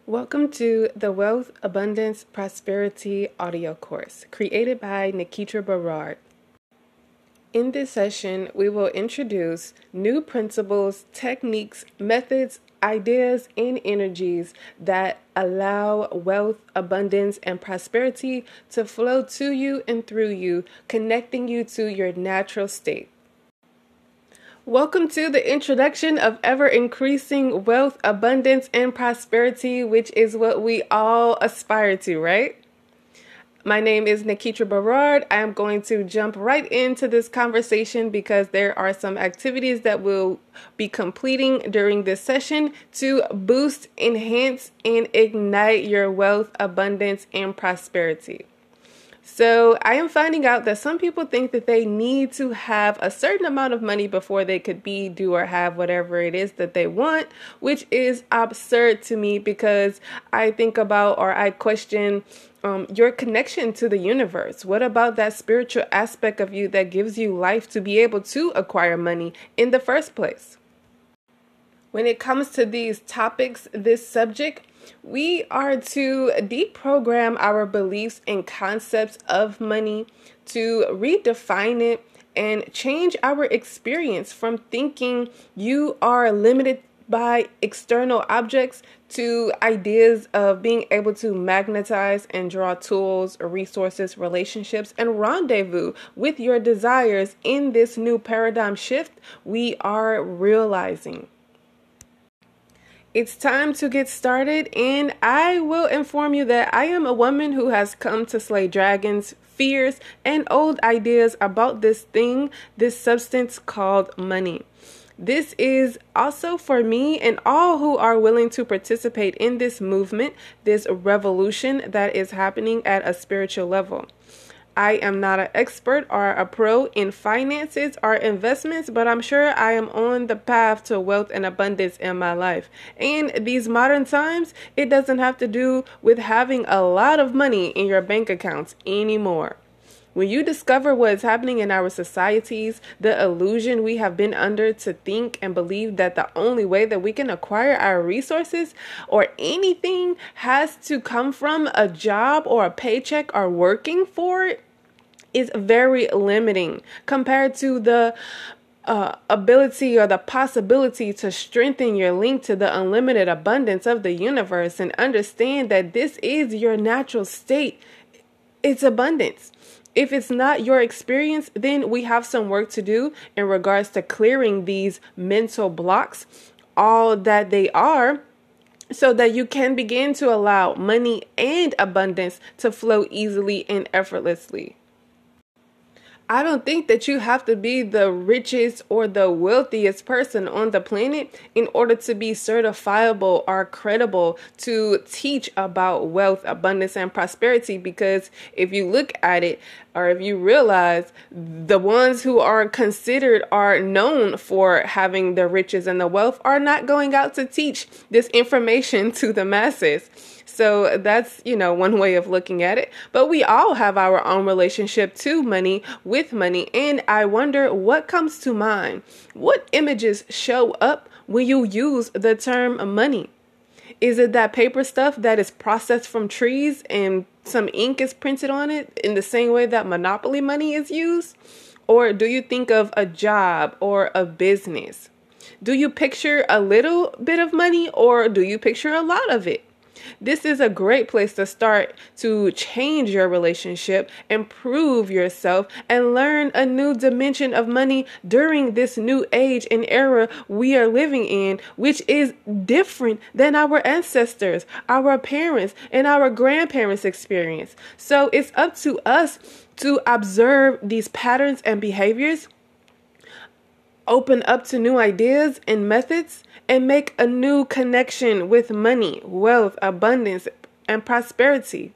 Welcome to the Wealth, Abundance, Prosperity audio course created by Nikitra Berard. In this session, we will introduce new principles, techniques, methods, ideas, and energies that allow wealth, abundance, and prosperity to flow to you and through you, connecting you to your natural state. Welcome to the introduction of ever-increasing wealth, abundance, and prosperity, which is what we all aspire to, right? My name is Nikitra Berard. I am going to jump right into this conversation because there are some activities that we'll be completing during this session to boost, enhance, and ignite your wealth, abundance, and prosperity. So I am finding out that some people think that they need to have a certain amount of money before they could be, do, or have whatever it is that they want, which is absurd to me because I think about or I question your connection to the universe. What about that spiritual aspect of you that gives you life to be able to acquire money in the first place? When it comes to these topics, this subject, we are to deprogram our beliefs and concepts of money, to redefine it and change our experience from thinking you are limited by external objects to ideas of being able to magnetize and draw tools, resources, relationships, and rendezvous with your desires in this new paradigm shift we are realizing. It's time to get started, and I will inform you that I am a woman who has come to slay dragons, fears, and old ideas about this thing, this substance called money. This is also for me and all who are willing to participate in this movement, this revolution that is happening at a spiritual level. I am not an expert or a pro in finances or investments, but I'm sure I am on the path to wealth and abundance in my life. And these modern times, it doesn't have to do with having a lot of money in your bank accounts anymore. When you discover what is happening in our societies, the illusion we have been under to think and believe that the only way that we can acquire our resources or anything has to come from a job or a paycheck or working for it is very limiting compared to the ability or the possibility to strengthen your link to the unlimited abundance of the universe and understand that this is your natural state. It's abundance. If it's not your experience, then we have some work to do in regards to clearing these mental blocks, all that they are, so that you can begin to allow money and abundance to flow easily and effortlessly. I don't think that you have to be the richest or the wealthiest person on the planet in order to be certifiable or credible to teach about wealth, abundance, and prosperity. Because if you look at it, or if you realize the ones who are considered are known for having the riches and the wealth are not going out to teach this information to the masses. So that's, one way of looking at it. But we all have our own relationship to money, with money. And I wonder what comes to mind. What images show up when you use the term money? Is it that paper stuff that is processed from trees and some ink is printed on it in the same way that Monopoly money is used? Or do you think of a job or a business? Do you picture a little bit of money or do you picture a lot of it? This is a great place to start to change your relationship, improve yourself, and learn a new dimension of money during this new age and era we are living in, which is different than our ancestors, our parents, and our grandparents' experience. So it's up to us to observe these patterns and behaviors, open up to new ideas and methods, and make a new connection with money, wealth, abundance, and prosperity.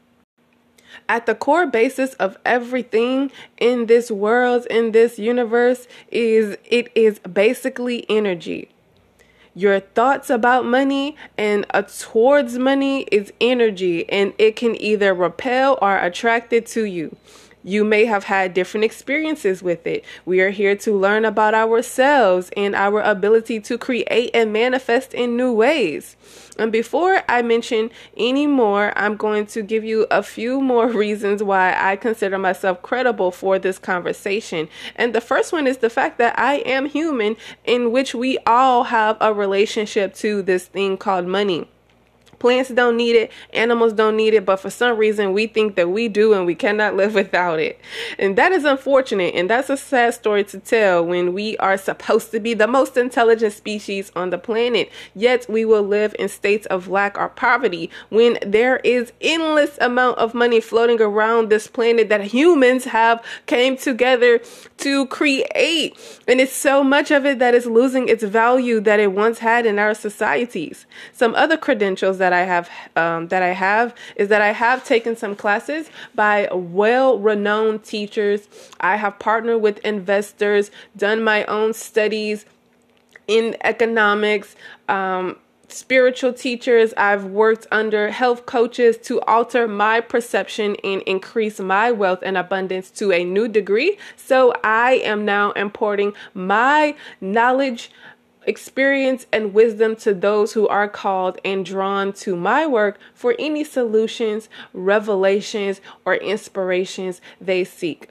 At the core basis of everything in this world, in this universe, is basically energy. Your thoughts about money and towards money is energy, and it can either repel or attract it to you. You may have had different experiences with it. We are here to learn about ourselves and our ability to create and manifest in new ways. And before I mention any more, I'm going to give you a few more reasons why I consider myself credible for this conversation. And the first one is the fact that I am human, in which we all have a relationship to this thing called money. Plants don't need it, animals don't need it, but for some reason we think that we do and we cannot live without it. And that is unfortunate, and that's a sad story to tell when we are supposed to be the most intelligent species on the planet, yet we will live in states of lack or poverty when there is endless amount of money floating around this planet that humans have came together to create. And it's so much of it that is losing its value that it once had in our societies. Some other credentials that I have is that I have taken some classes by well-renowned teachers. I have partnered with investors, done my own studies in economics, spiritual teachers. I've worked under health coaches to alter my perception and increase my wealth and abundance to a new degree. So I am now importing my knowledge, experience, and wisdom to those who are called and drawn to my work for any solutions, revelations, or inspirations they seek.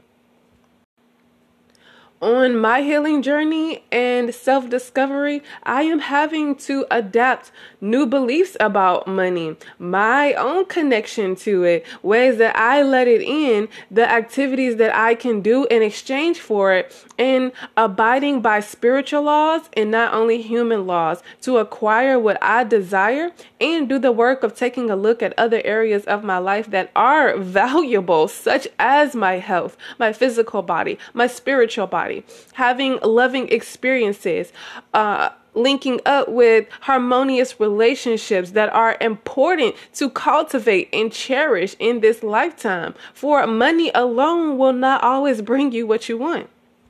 On my healing journey and self-discovery, I am having to adapt new beliefs about money, my own connection to it, ways that I let it in, the activities that I can do in exchange for it, and abiding by spiritual laws and not only human laws to acquire what I desire and do the work of taking a look at other areas of my life that are valuable, such as my health, my physical body, my spiritual body. Having loving experiences, linking up with harmonious relationships that are important to cultivate and cherish in this lifetime. For money alone will not always bring you what you want.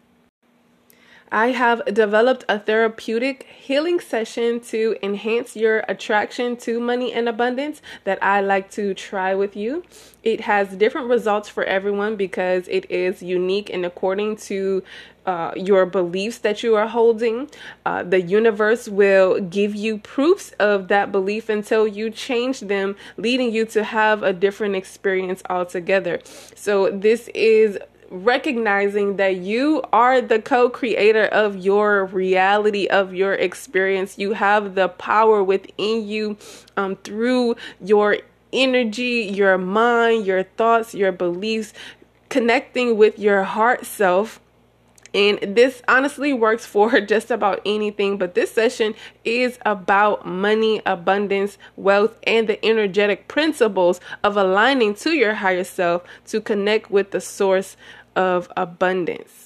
I have developed a therapeutic healing session to enhance your attraction to money and abundance that I like to try with you. It has different results for everyone because it is unique and according to your beliefs that you are holding. The universe will give you proofs of that belief until you change them, leading you to have a different experience altogether. So this is recognizing that you are the co-creator of your reality, of your experience. You have the power within you through your energy, your mind, your thoughts, your beliefs, connecting with your heart self. And this honestly works for just about anything, but this session is about money, abundance, wealth, and the energetic principles of aligning to your higher self to connect with the source of abundance.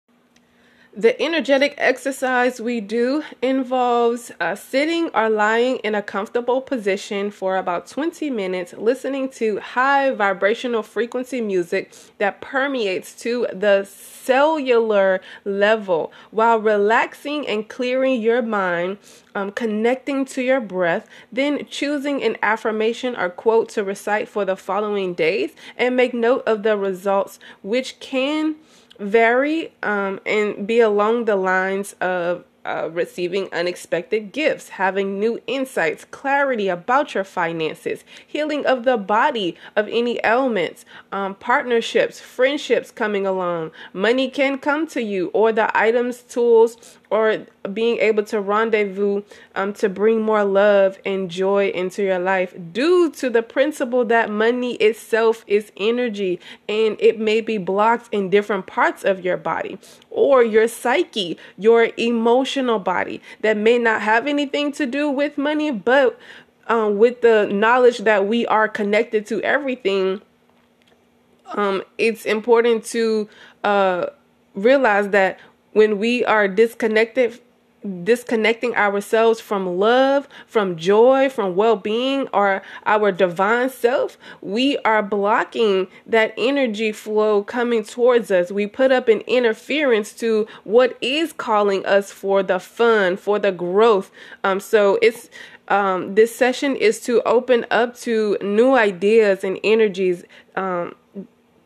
The energetic exercise we do involves sitting or lying in a comfortable position for about 20 minutes, listening to high vibrational frequency music that permeates to the cellular level while relaxing and clearing your mind, connecting to your breath, then choosing an affirmation or quote to recite for the following days and make note of the results, which can vary and be along the lines of receiving unexpected gifts, having new insights, clarity about your finances, healing of the body of any ailments, partnerships, friendships coming along. Money can come to you, or the items, tools, or being able to rendezvous to bring more love and joy into your life due to the principle that money itself is energy and it may be blocked in different parts of your body or your psyche, your emotional body that may not have anything to do with money, but with the knowledge that we are connected to everything, it's important to realize that when we are disconnecting ourselves from love, from joy, from well-being, or our divine self, we are blocking that energy flow coming towards us. We put up an interference to what is calling us for the fun, for the growth. So it's this session is to open up to new ideas and energies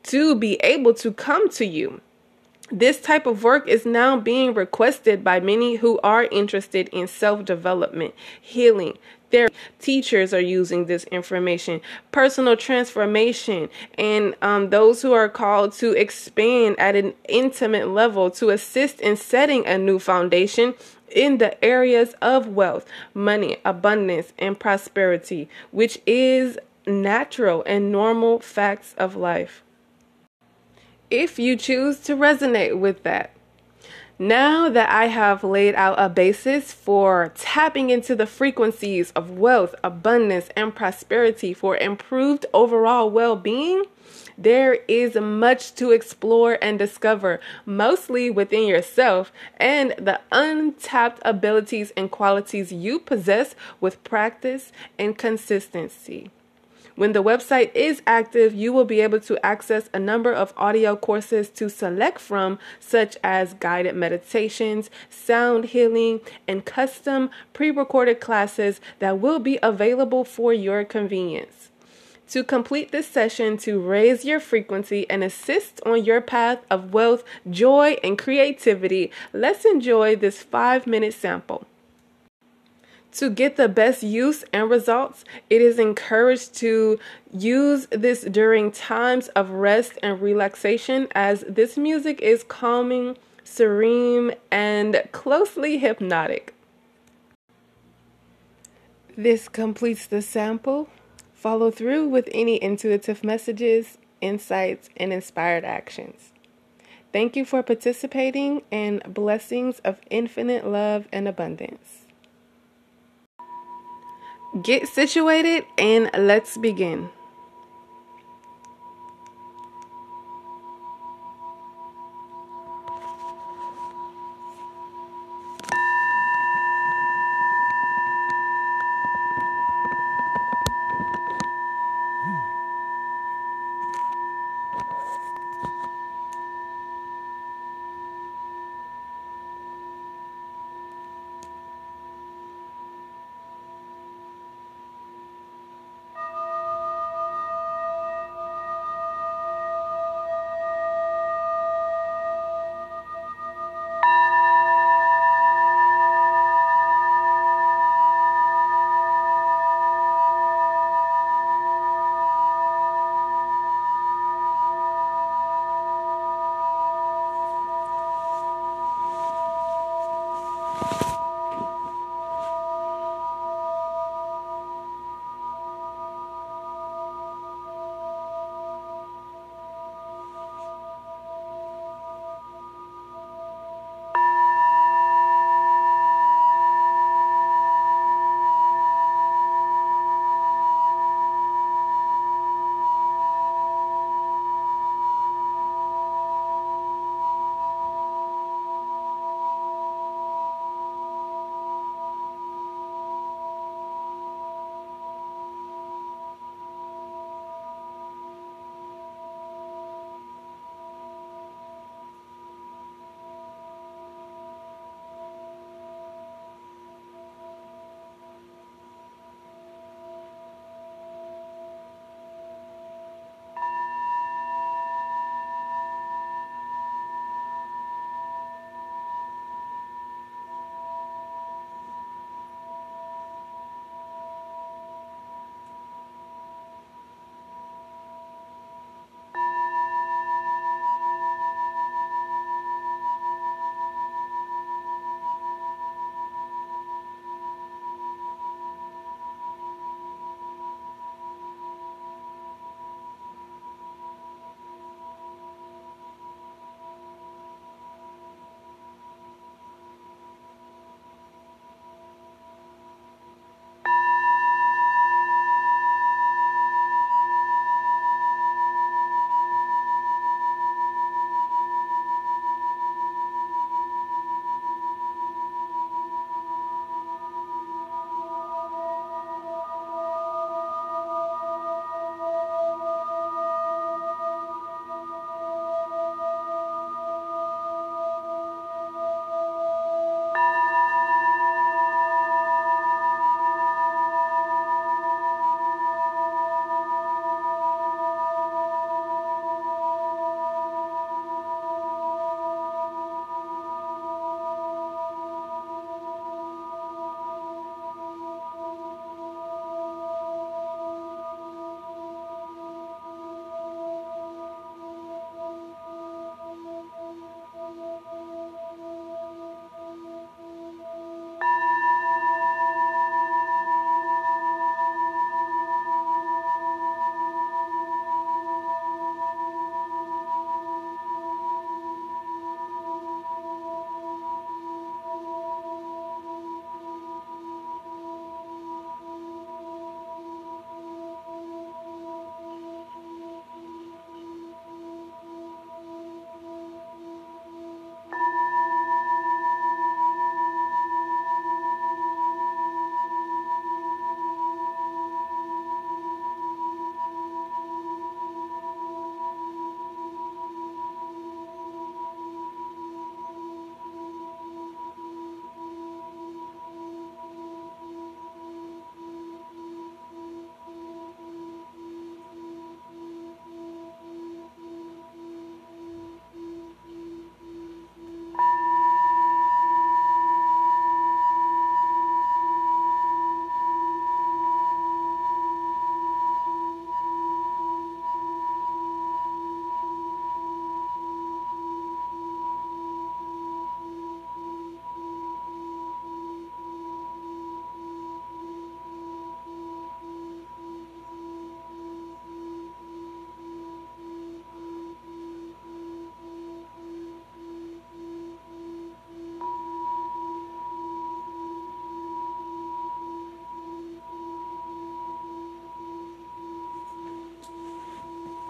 to be able to come to you. This type of work is now being requested by many who are interested in self-development, healing. Their teachers are using this information, personal transformation, and those who are called to expand at an intimate level to assist in setting a new foundation in the areas of wealth, money, abundance, and prosperity, which is natural and normal facts of life. If you choose to resonate with that. Now that I have laid out a basis for tapping into the frequencies of wealth, abundance, and prosperity for improved overall well-being, there is much to explore and discover, mostly within yourself and the untapped abilities and qualities you possess with practice and consistency. When the website is active, you will be able to access a number of audio courses to select from, such as guided meditations, sound healing, and custom pre-recorded classes that will be available for your convenience. To complete this session to raise your frequency and assist on your path of wealth, joy, and creativity, let's enjoy this 5-minute sample. To get the best use and results, it is encouraged to use this during times of rest and relaxation, as this music is calming, serene, and closely hypnotic. This completes the sample. Follow through with any intuitive messages, insights, and inspired actions. Thank you for participating, and blessings of infinite love and abundance. Get situated and let's begin.